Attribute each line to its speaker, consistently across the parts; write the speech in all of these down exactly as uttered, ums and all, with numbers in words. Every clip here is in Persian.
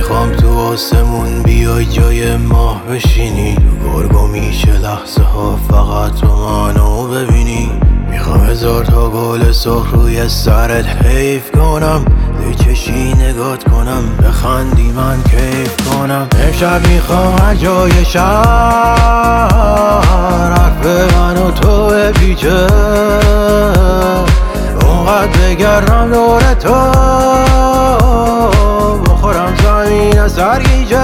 Speaker 1: میخوام تو آسمون بیای جای ماه بشینی، تو گرگو میشه لحظه ها فقط تو منو ببینی. میخوام هزار تا گل سرخ روی سرت حیف کنم، توی چشی نگات کنم بخندی من کیف کنم. امشب میخوام هر جای شهر حرف من و تو بپیچه، اونقدر بگردم دور تو بخورم زمین سرگیجه.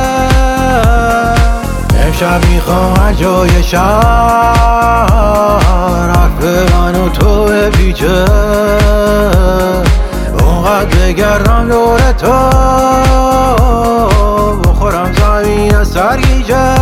Speaker 1: امشب میخوام هر جای شهر حرف من و تو بپیچه، اونقدر بگردم دور تو بخورم زمین سرگیجه.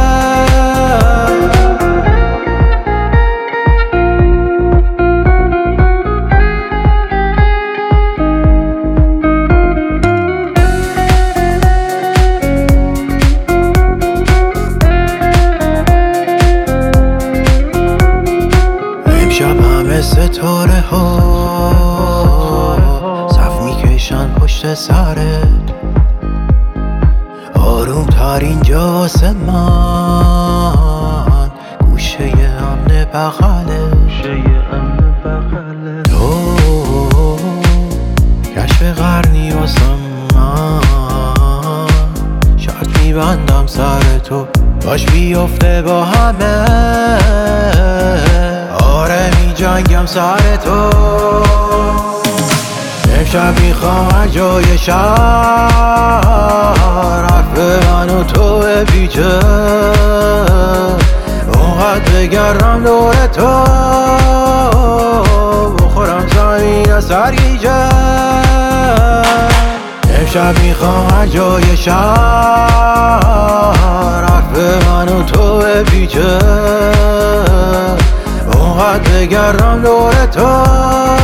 Speaker 1: امشب همه ستاره ها صف میکشن پشت سرت، آروم تر اینجا واسه من گوشه امن بغله. تو کشف قرنی واسم من شرط میبندم سر تو، باش بیفته با همه آره می جنگم سر تو. امشب میخوام هر جای شهر حرف من و تو بپیچه، اونقدر بگردم دور تو بخورم زمین سرگیجه. امشب میخوام هر جای شهر حرف من و تو بپیچه، اونقدر بگردم دور تو